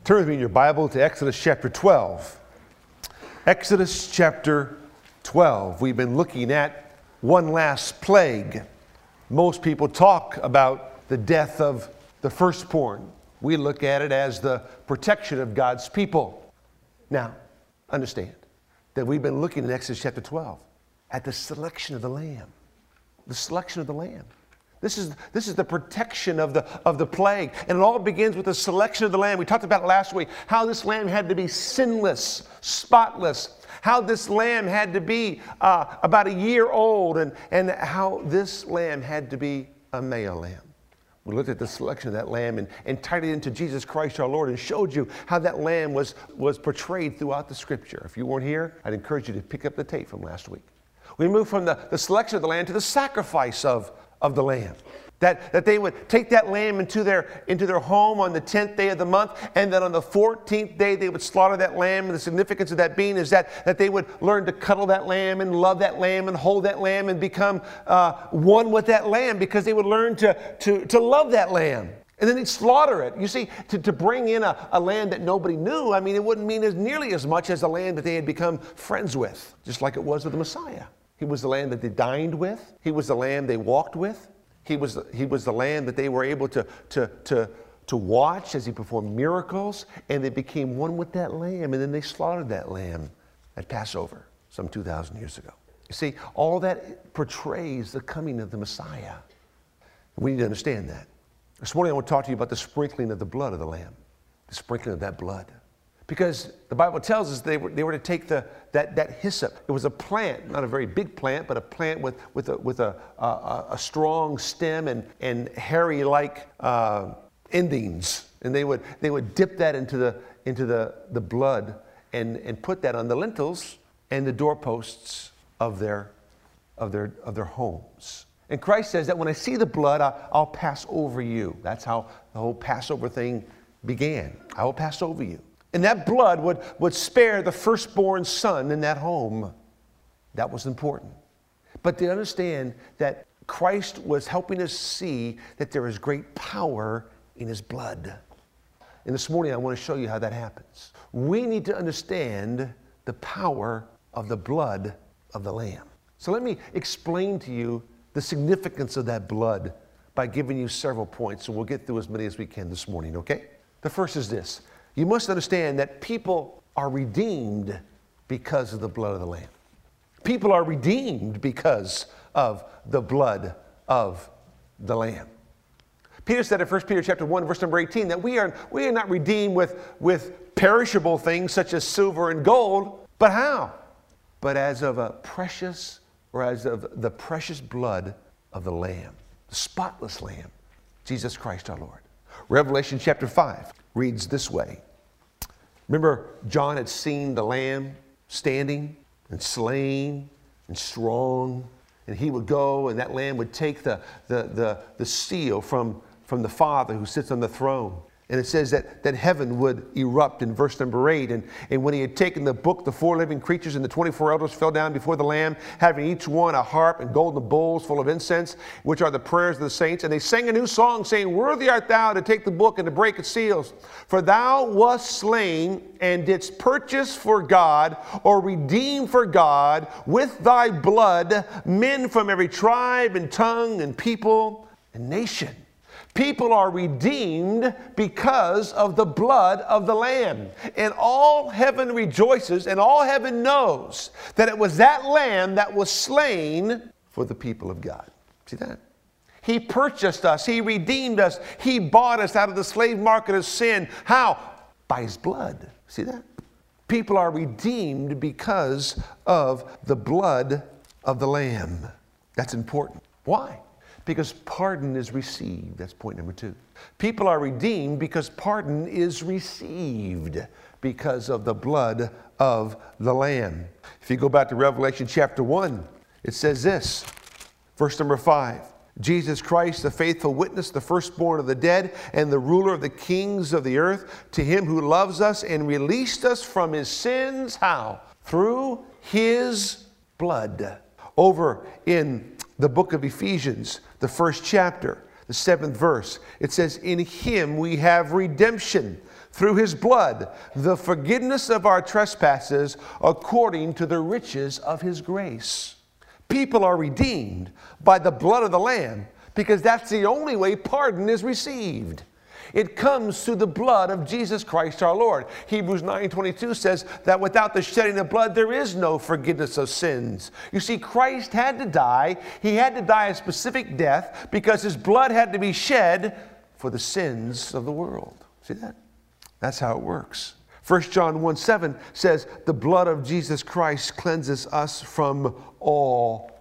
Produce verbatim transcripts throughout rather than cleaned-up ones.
Turn with me in your Bible to Exodus chapter twelve. Exodus chapter twelve. We've been looking at one last plague. Most people talk about the death of the firstborn. We look at it as the protection of God's people. Now, understand that we've been looking in Exodus chapter twelve at the selection of the lamb. The selection of the lamb. This is, this is the protection of the, of the plague. And it all begins with the selection of the lamb. We talked about it last week, how this lamb had to be sinless, spotless, how this lamb had to be uh, about a year old, and, and how this lamb had to be a male lamb. We looked at the selection of that lamb and, and tied it into Jesus Christ our Lord and showed you how that lamb was, was portrayed throughout the Scripture. If you weren't here, I'd encourage you to pick up the tape from last week. We moved from the, the selection of the lamb to the sacrifice of of the lamb. That, that they would take that lamb into their, into their home on the tenth day of the month, and then on the fourteenth day they would slaughter that lamb. And the significance of that being is that, that they would learn to cuddle that lamb and love that lamb and hold that lamb and become uh, one with that lamb, because they would learn to, to, to love that lamb. And then they'd slaughter it. You see, to, to bring in a, a lamb that nobody knew, I mean, it wouldn't mean as nearly as much as the lamb that they had become friends with, just like it was with the Messiah. He was the lamb that they dined with. He was the lamb they walked with. He was, he was the lamb that they were able to, to, to, to watch as he performed miracles, and they became one with that lamb, and then they slaughtered that lamb at Passover some two thousand years ago. You see, all that portrays the coming of the Messiah. We need to understand that. This morning I want to talk to you about the sprinkling of the blood of the lamb, the sprinkling of that blood. Because the Bible tells us they were, they were to take the, that, that hyssop. It was a plant, not a very big plant, but a plant with, with, a, with a, a, a strong stem and, and hairy-like uh, endings. And they would, they would dip that into the, into the, the blood and, and put that on the lintels and the doorposts of their, of their, of their homes. And Christ says that when I see the blood, I, I'll pass over you. That's how the whole Passover thing began. I will pass over you. And that blood would, would spare the firstborn son in that home. That was important. But to understand that Christ was helping us see that there is great power in his blood. And this morning I want to show you how that happens. We need to understand the power of the blood of the Lamb. So let me explain to you the significance of that blood by giving you several points. So we'll get through as many as we can this morning, okay? The first is this. You must understand that people are redeemed because of the blood of the Lamb. People are redeemed because of the blood of the Lamb. Peter said in First Peter chapter one, verse number eighteen, that we are, we are not redeemed with, with perishable things such as silver and gold, but how? But as of a precious, or as of the precious blood of the Lamb, the spotless Lamb, Jesus Christ our Lord. Revelation chapter five reads this way. Remember, John had seen the Lamb standing and slain and strong, and he would go, and that Lamb would take the, the, the, the seal from, from the Father who sits on the throne. And it says that, that heaven would erupt in verse number eight. And, and when he had taken the book, the four living creatures and the twenty-four elders fell down before the Lamb, having each one a harp and golden bowls full of incense, which are the prayers of the saints. And they sang a new song, saying, Worthy art thou to take the book and to break its seals. For thou wast slain and didst purchase for God, or redeem for God, with thy blood, men from every tribe and tongue and people and nation. People are redeemed because of the blood of the Lamb. And all heaven rejoices, and all heaven knows that it was that Lamb that was slain for the people of God. See that? He purchased us. He redeemed us. He bought us out of the slave market of sin. How? By his blood. See that? People are redeemed because of the blood of the Lamb. That's important. Why? Because pardon is received. That's point number two. People are redeemed because pardon is received because of the blood of the Lamb. If you go back to Revelation chapter one, it says this, verse number five. Jesus Christ, the faithful witness, the firstborn of the dead, and the ruler of the kings of the earth, to him who loves us and released us from his sins, how? Through his blood. Over in the book of Ephesians, the first chapter, the seventh verse, it says, in him we have redemption through his blood the forgiveness of our trespasses according to the riches of his grace. People are redeemed by the blood of the Lamb because that's the only way pardon is received. It comes through the blood of Jesus Christ our Lord. Hebrews nine twenty-two says that without the shedding of blood, there is no forgiveness of sins. You see, Christ had to die. He had to die a specific death because his blood had to be shed for the sins of the world. See that? That's how it works. First John one seven says, the blood of Jesus Christ cleanses us from all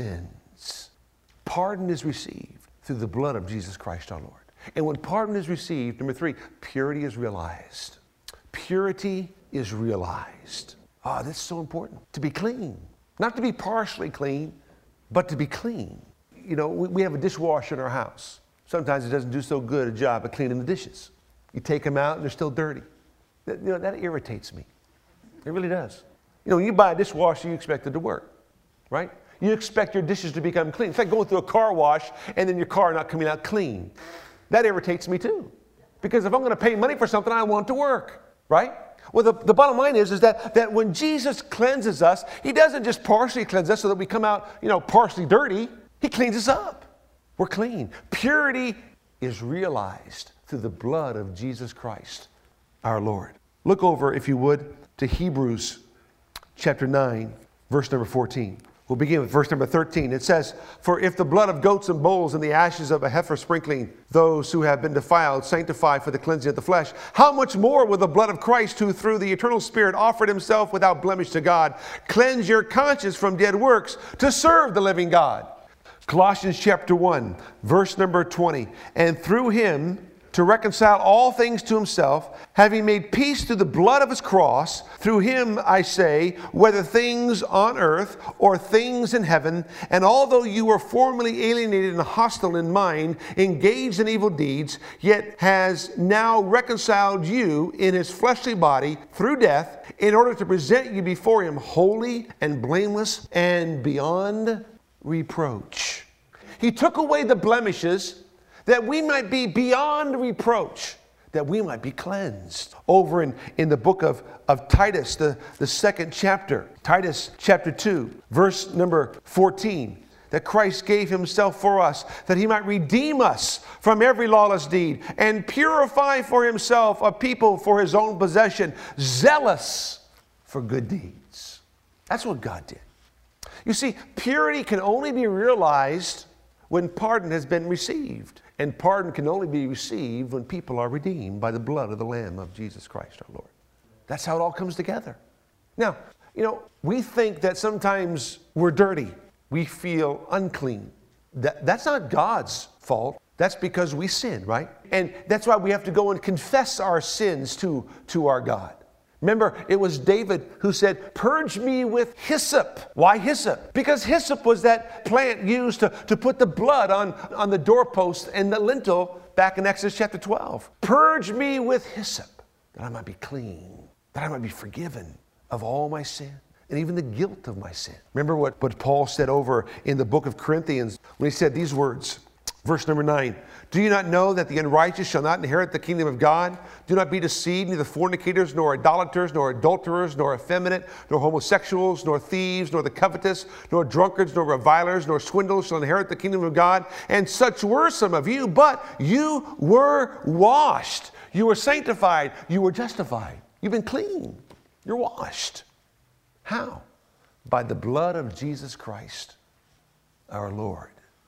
sins. Pardon is received through the blood of Jesus Christ our Lord. And when pardon is received, number three, purity is realized. Purity is realized. Ah, oh, that's so important. To be clean. Not to be partially clean, but to be clean. You know, we, we have a dishwasher in our house. Sometimes it doesn't do so good a job of cleaning the dishes. You take them out and they're still dirty. That, you know, that irritates me. It really does. You know, when you buy a dishwasher, you expect it to work, right? You expect your dishes to become clean. It's like going through a car wash and then your car not coming out clean. That irritates me too. Because if I'm going to pay money for something, I want it to work, right? Well, the, the bottom line is, is that, that when Jesus cleanses us, he doesn't just partially cleanse us so that we come out, you know, partially dirty. He cleans us up. We're clean. Purity is realized through the blood of Jesus Christ, our Lord. Look over, if you would, to Hebrews chapter nine, verse number fourteen. We'll begin with verse number thirteen. It says, for if the blood of goats and bulls and the ashes of a heifer sprinkling those who have been defiled sanctify for the cleansing of the flesh, how much more will the blood of Christ, who through the eternal Spirit offered himself without blemish to God, cleanse your conscience from dead works to serve the living God? Colossians chapter one, verse number twenty. And through him to reconcile all things to himself, having made peace through the blood of his cross. Through him, I say, whether things on earth or things in heaven. And although you were formerly alienated and hostile in mind, engaged in evil deeds, yet has now reconciled you in his fleshly body through death, in order to present you before him holy and blameless and beyond reproach. He took away the blemishes that we might be beyond reproach, that we might be cleansed. Over in, in the book of, of Titus, the, the second chapter, Titus chapter two, verse number fourteen, that Christ gave himself for us, that he might redeem us from every lawless deed and purify for himself a people for his own possession, zealous for good deeds. That's what God did. You see, purity can only be realized when pardon has been received. And pardon can only be received when people are redeemed by the blood of the Lamb of Jesus Christ our Lord. That's how it all comes together. Now, you know, we think that sometimes we're dirty. We feel unclean. That, that's not God's fault. That's because we sin, right? And that's why we have to go and confess our sins to, to our God. Remember, it was David who said, purge me with hyssop. Why hyssop? Because hyssop was that plant used to, to put the blood on, on the doorpost and the lintel back in Exodus chapter twelve. Purge me with hyssop, that I might be clean, that I might be forgiven of all my sin and even the guilt of my sin. Remember what, what Paul said over in the book of Corinthians when he said these words, verse number nine. Do you not know that the unrighteous shall not inherit the kingdom of God? Do not be deceived, neither fornicators, nor idolaters, nor adulterers, nor effeminate, nor homosexuals, nor thieves, nor the covetous, nor drunkards, nor revilers, nor swindlers shall inherit the kingdom of God. And such were some of you, but you were washed. You were sanctified. You were justified. You've been clean. You're washed. How? By the blood of Jesus Christ, our Lord.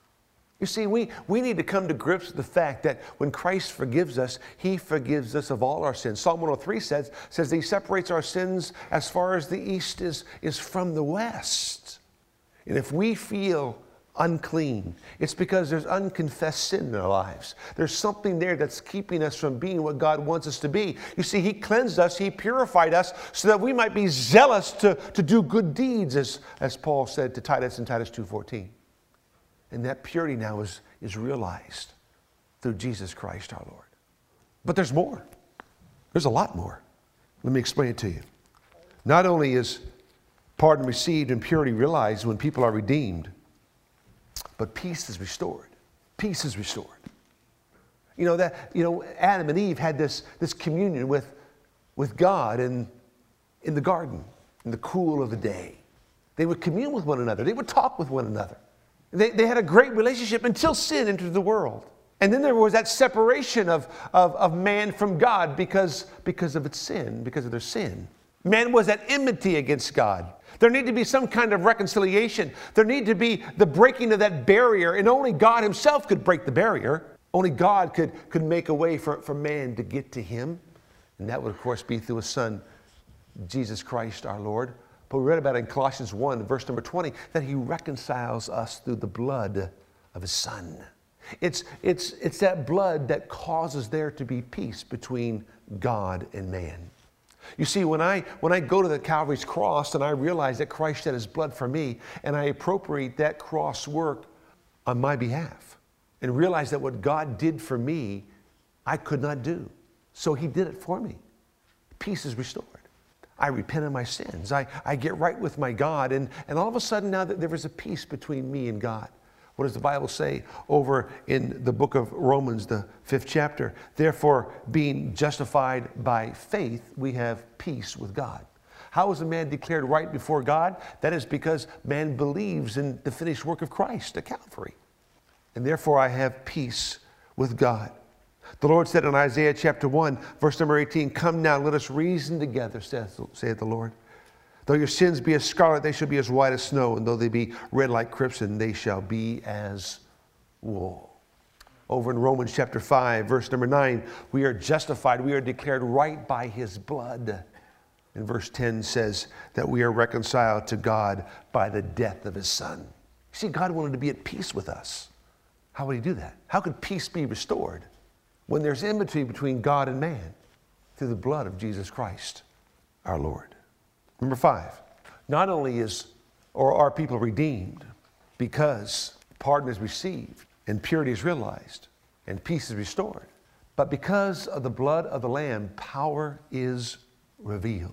You see, we, we need to come to grips with the fact that when Christ forgives us, he forgives us of all our sins. Psalm one oh three says, says that he separates our sins as far as the east is, is from the west. And if we feel unclean, it's because there's unconfessed sin in our lives. There's something there that's keeping us from being what God wants us to be. You see, he cleansed us, he purified us so that we might be zealous to, to do good deeds, as, as Paul said to Titus in Titus two fourteen. And that purity now is, is realized through Jesus Christ our Lord. But there's more. There's a lot more. Let me explain it to you. Not only is pardon received and purity realized when people are redeemed, but peace is restored. Peace is restored. You know, that, you know, Adam and Eve had this, this communion with, with God in, in the garden, in the cool of the day. They would commune with one another. They would talk with one another. They, they had a great relationship until sin entered the world. And then there was that separation of, of, of man from God because, because of its sin, because of their sin. Man was at enmity against God. There needed to be some kind of reconciliation. There needed to be the breaking of that barrier, and only God himself could break the barrier. Only God could, could make a way for, for man to get to him. And that would, of course, be through his Son, Jesus Christ our Lord. But we read about it in Colossians one, verse number twenty, that he reconciles us through the blood of his Son. It's, it's, it's that blood that causes there to be peace between God and man. You see, when I, when I go to the Calvary's cross and I realize that Christ shed his blood for me, and I appropriate that cross work on my behalf, and realize that what God did for me, I could not do. So he did it for me. Peace is restored. I repent of my sins. I, I get right with my God, and, and all of a sudden now that there is a peace between me and God. What does the Bible say over in the book of Romans, the fifth chapter? Therefore, being justified by faith, we have peace with God. How is a man declared right before God? That is because man believes in the finished work of Christ at Calvary. And therefore, I have peace with God. The Lord said in Isaiah chapter one, verse number eighteen, come now, let us reason together, saith, saith the Lord. Though your sins be as scarlet, they shall be as white as snow. And though they be red like crimson, they shall be as wool. Over in Romans chapter five, verse number nine, we are justified. We are declared right by his blood. And verse ten says that we are reconciled to God by the death of his Son. You see, God wanted to be at peace with us. How would he do that? How could peace be restored when there's enmity between God and man? Through the blood of Jesus Christ, our Lord. Number five, not only is or are people redeemed because pardon is received and purity is realized and peace is restored, but because of the blood of the Lamb, power is revealed.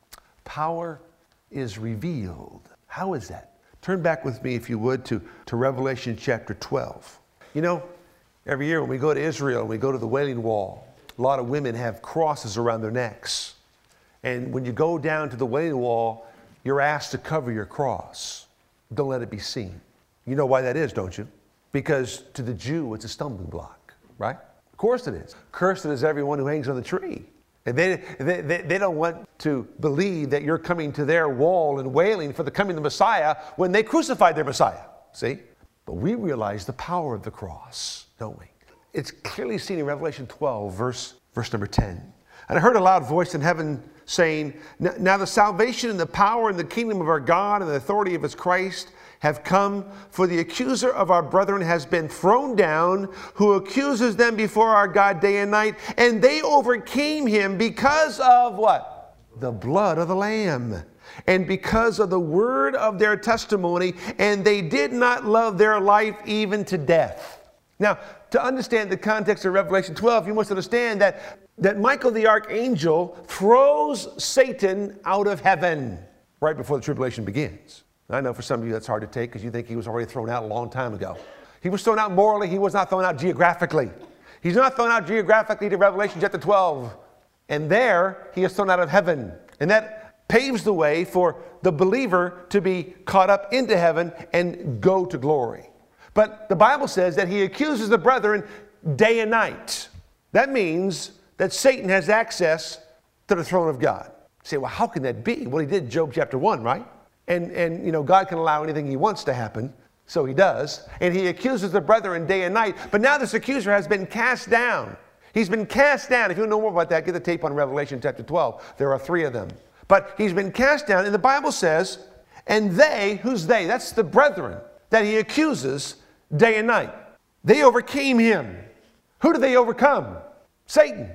Power is revealed. How is that? Turn back with me, if you would, to, to Revelation chapter twelve. You know, every year when we go to Israel, we go to the Wailing Wall, a lot of women have crosses around their necks. And when you go down to the Wailing Wall, you're asked to cover your cross. Don't let it be seen. You know why that is, don't you? Because to the Jew, it's a stumbling block, right? Of course it is. Cursed is everyone who hangs on the tree. And they, they, they, they don't want to believe that you're coming to their wall and wailing for the coming of the Messiah when they crucified their Messiah, see? But we realize the power of the cross, don't we? It's clearly seen in Revelation twelve, verse, verse number ten. And I heard a loud voice in heaven saying, now the salvation and the power and the kingdom of our God and the authority of his Christ have come, for the accuser of our brethren has been thrown down, who accuses them before our God day and night. And they overcame him because of what? The blood of the Lamb. And because of the word of their testimony, and they did not love their life even to death. Now, to understand the context of Revelation twelve, you must understand that, that Michael the archangel throws Satan out of heaven right before the tribulation begins. I know for some of you that's hard to take because you think he was already thrown out a long time ago. He was thrown out morally. He was not thrown out geographically. He's not thrown out geographically to Revelation chapter twelve. And there he is thrown out of heaven. And that paves the way for the believer to be caught up into heaven and go to glory. But the Bible says that he accuses the brethren day and night. That means that Satan has access to the throne of God. You say, well, how can that be? Well, he did in Job chapter one, right? And, and, you know, God can allow anything he wants to happen, so he does. And he accuses the brethren day and night. But now this accuser has been cast down. He's been cast down. If you know more about that, get the tape on Revelation chapter twelve. There are three of them. But he's been cast down, and the Bible says, and they, who's they? That's the brethren that he accuses day and night. They overcame him. Who did they overcome? Satan.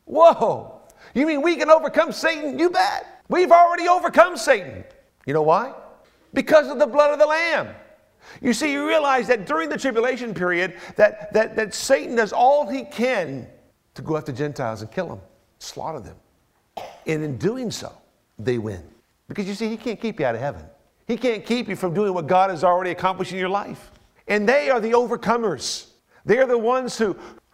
Whoa. You mean we can overcome Satan? You bet. We've already overcome Satan. You know why? Because of the blood of the Lamb. You see, you realize that during the tribulation period, that, that, that Satan does all he can to go after Gentiles and kill them, slaughter them. And in doing so, they win. Because you see, he can't keep you out of heaven. He can't keep you from doing what God has already accomplished in your life. And they are the overcomers. They are the ones who,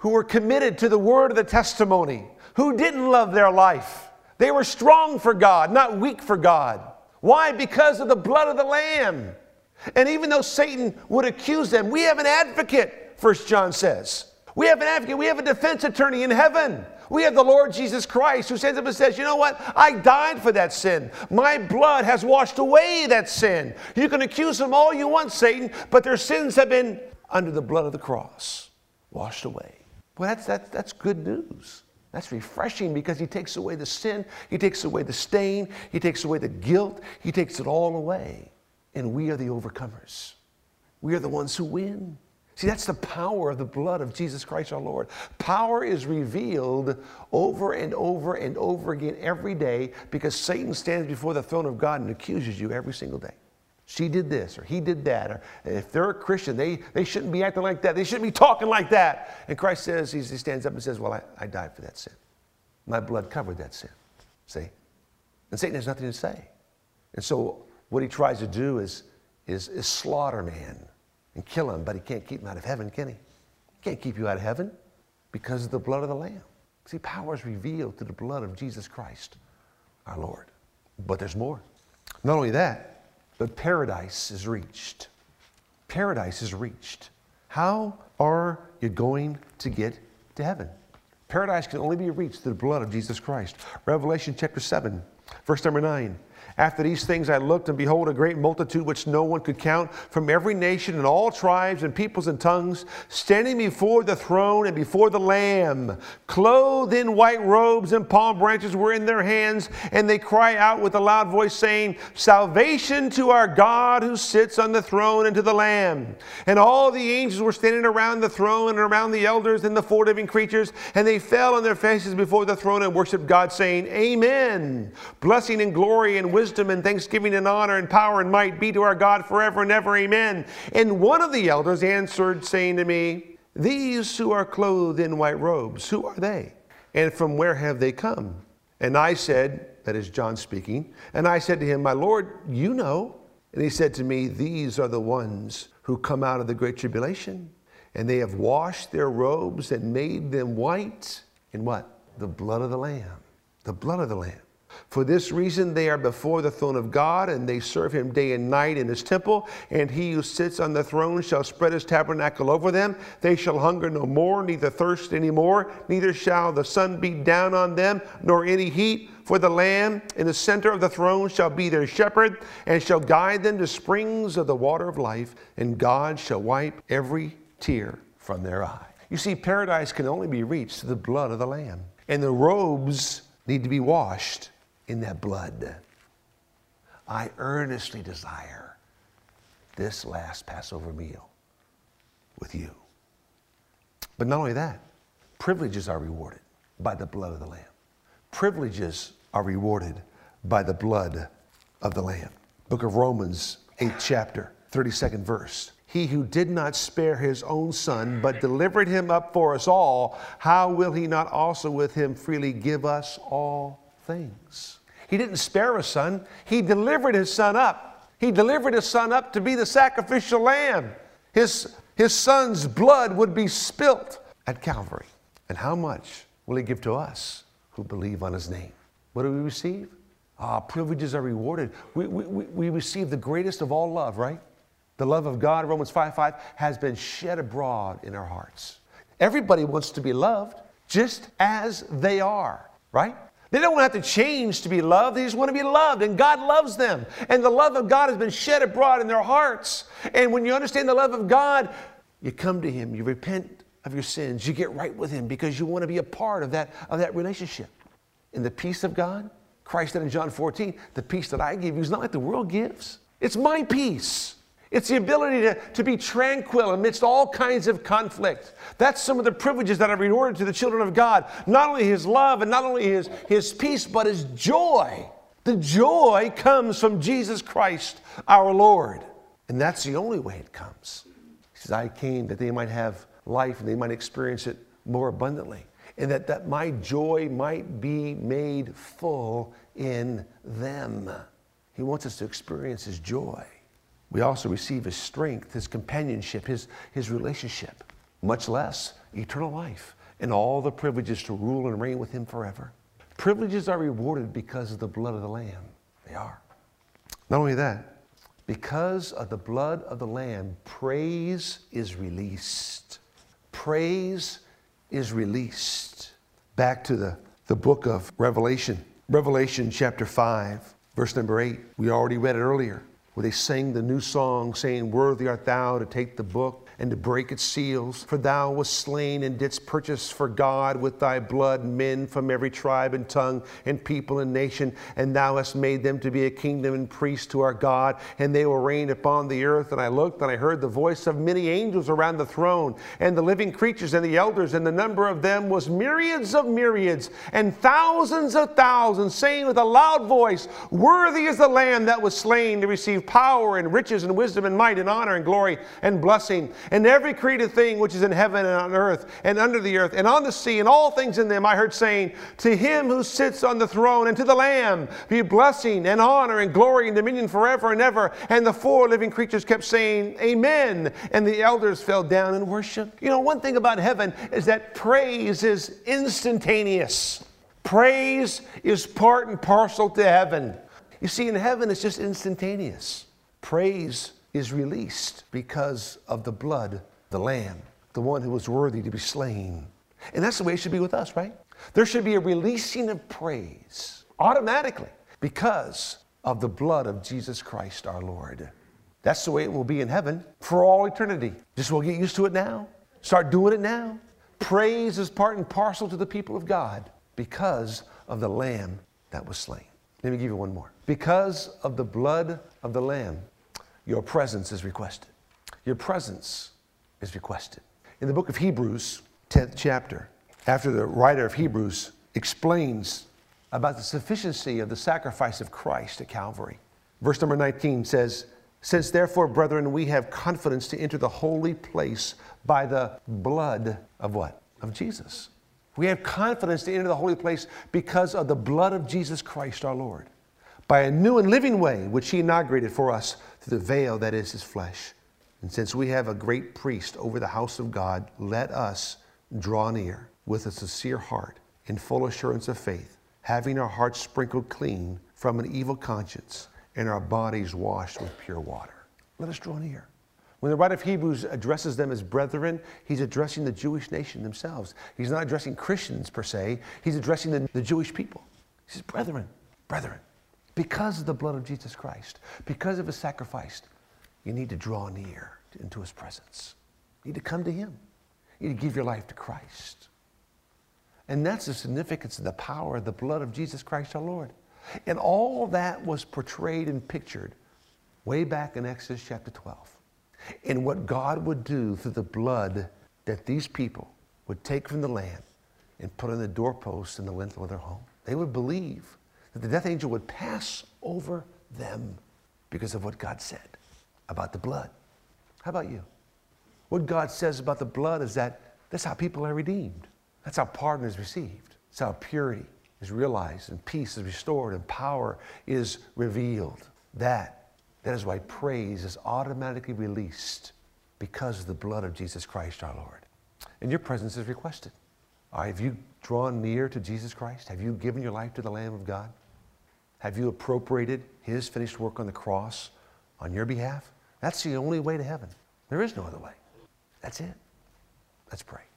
who were committed to the word of the testimony, who didn't love their life. They were strong for God, not weak for God. Why? Because of the blood of the Lamb. And even though Satan would accuse them, we have an advocate, First John says. We have an advocate. We have a defense attorney in heaven. We have the Lord Jesus Christ who stands up and says, you know what? I died for that sin. My blood has washed away that sin. You can accuse them all you want, Satan, but their sins have been under the blood of the cross, washed away. Well, that's, that's, that's good news. That's refreshing because he takes away the sin. He takes away the stain. He takes away the guilt. He takes it all away. And we are the overcomers. We are the ones who win. See, that's the power of the blood of Jesus Christ our Lord. Power is revealed over and over and over again every day because Satan stands before the throne of God and accuses you every single day. She did this or he did that. Or if they're a Christian, they, they shouldn't be acting like that. They shouldn't be talking like that. And Christ says, he stands up and says, well, I, I died for that sin. My blood covered that sin. See? And Satan has nothing to say. And so what he tries to do is, is, is slaughter man and kill him, but he can't keep him out of heaven, can he? He can't keep you out of heaven because of the blood of the Lamb. See, power is revealed through the blood of Jesus Christ, our Lord. But there's more. Not only that, but paradise is reached. Paradise is reached. How are you going to get to heaven? Paradise can only be reached through the blood of Jesus Christ. Revelation chapter seven, verse number nine. After these things I looked, and behold, a great multitude which no one could count, from every nation and all tribes and peoples and tongues, standing before the throne and before the Lamb, clothed in white robes, and palm branches were in their hands, and they cry out with a loud voice, saying, Salvation to our God who sits on the throne and to the Lamb. And all the angels were standing around the throne and around the elders and the four living creatures, and they fell on their faces before the throne and worshiped God, saying, Amen. Blessing and glory and wisdom and thanksgiving and honor and power and might be to our God forever and ever. Amen. And one of the elders answered, saying to me, These who are clothed in white robes, who are they? And from where have they come? And I said, that is John speaking, and I said to him, My Lord, you know. And he said to me, These are the ones who come out of the great tribulation, and they have washed their robes and made them white in what? The blood of the Lamb. The blood of the Lamb. For this reason they are before the throne of God, and they serve him day and night in his temple. And he who sits on the throne shall spread his tabernacle over them. They shall hunger no more, neither thirst any more, neither shall the sun beat down on them, nor any heat. For the Lamb in the center of the throne shall be their shepherd, and shall guide them to springs of the water of life, and God shall wipe every tear from their eye. You see, paradise can only be reached through the blood of the Lamb. And the robes need to be washed in that blood. I earnestly desire this last Passover meal with you. But not only that, privileges are rewarded by the blood of the Lamb. Privileges are rewarded by the blood of the Lamb. Book of Romans, eighth chapter, thirty-second verse. He who did not spare his own son, but delivered him up for us all, how will he not also with him freely give us all things? He didn't spare his son. He delivered his son up. He delivered his son up to be the sacrificial lamb. His, his son's blood would be spilt at Calvary. And how much will he give to us who believe on his name? What do we receive? Ah, privileges are rewarded. We, we, we receive the greatest of all love, right? The love of God, Romans five five, has been shed abroad in our hearts. Everybody wants to be loved just as they are, right? They don't have to change to be loved. They just want to be loved, and God loves them. And the love of God has been shed abroad in their hearts. And when you understand the love of God, you come to him, you repent of your sins, you get right with him because you want to be a part of that, of that relationship. And the peace of God, Christ said in John fourteen, the peace that I give you is not like the world gives. It's my peace. It's the ability to, to be tranquil amidst all kinds of conflict. That's some of the privileges that are rewarded to the children of God. Not only his love and not only his, his peace, but his joy. The joy comes from Jesus Christ, our Lord. And that's the only way it comes. He says, I came that they might have life and they might experience it more abundantly. And that, that my joy might be made full in them. He wants us to experience his joy. We also receive his strength, his companionship, his, his relationship. much less eternal life and all the privileges to rule and reign with him forever. Privileges are rewarded because of the blood of the Lamb. They are. Not only that, because of the blood of the Lamb, praise is released. Praise is released. Back to the, the book of Revelation. Revelation chapter five, verse number eight. We already read it earlier, where they sang the new song saying, "Worthy art thou to take the book and to break its seals. For thou wast slain and didst purchase for God with thy blood men from every tribe and tongue and people and nation. And thou hast made them to be a kingdom and priests to our God. And they will reign upon the earth. And I looked and I heard the voice of many angels around the throne and the living creatures and the elders. And the number of them was myriads of myriads and thousands of thousands, saying with a loud voice, Worthy is the Lamb that was slain to receive power and riches and wisdom and might and honor and glory and blessing. And every created thing which is in heaven and on earth and under the earth and on the sea and all things in them, I heard saying, To him who sits on the throne and to the Lamb be blessing and honor and glory and dominion forever and ever. And the four living creatures kept saying, Amen. And the elders fell down and worshiped. You know, one thing about heaven is that praise is instantaneous. Praise is part and parcel to heaven. You see, in heaven, it's just instantaneous. Praise is released because of the blood of the Lamb, the one who was worthy to be slain. And that's the way it should be with us, right? There should be a releasing of praise automatically because of the blood of Jesus Christ our Lord. That's the way it will be in heaven for all eternity. Just we'll get used to it now. Start doing it now. Praise is part and parcel to the people of God because of the Lamb that was slain. Let me give you one more. Because of the blood of the Lamb, your presence is requested. Your presence is requested. In the book of Hebrews, tenth chapter, after the writer of Hebrews explains about the sufficiency of the sacrifice of Christ at Calvary, verse number nineteen says, Since therefore, brethren, we have confidence to enter the holy place by the blood of what? Of Jesus. We have confidence to enter the holy place because of the blood of Jesus Christ our Lord, by a new and living way which he inaugurated for us through the veil that is his flesh. And since we have a great priest over the house of God, let us draw near with a sincere heart in full assurance of faith, having our hearts sprinkled clean from an evil conscience and our bodies washed with pure water. Let us draw near. When the writer of Hebrews addresses them as brethren, he's addressing the Jewish nation themselves. He's not addressing Christians per se. He's addressing the, the Jewish people. He says, brethren, brethren. Because of the blood of Jesus Christ, because of his sacrifice, you need to draw near into his presence. You need to come to him. You need to give your life to Christ. And that's the significance of the power of the blood of Jesus Christ our Lord. And all that was portrayed and pictured way back in Exodus chapter twelve. And what God would do through the blood that these people would take from the land and put on the doorposts and the lintel of their home. They would believe that the death angel would pass over them because of what God said about the blood. How about you? What God says about the blood is that that's how people are redeemed. That's how pardon is received. That's how purity is realized and peace is restored and power is revealed. That, that is why praise is automatically released because of the blood of Jesus Christ our Lord. And your presence is requested. Have you drawn near to Jesus Christ? Have you given your life to the Lamb of God? Have you appropriated his finished work on the cross on your behalf? That's the only way to heaven. There is no other way. That's it. Let's pray.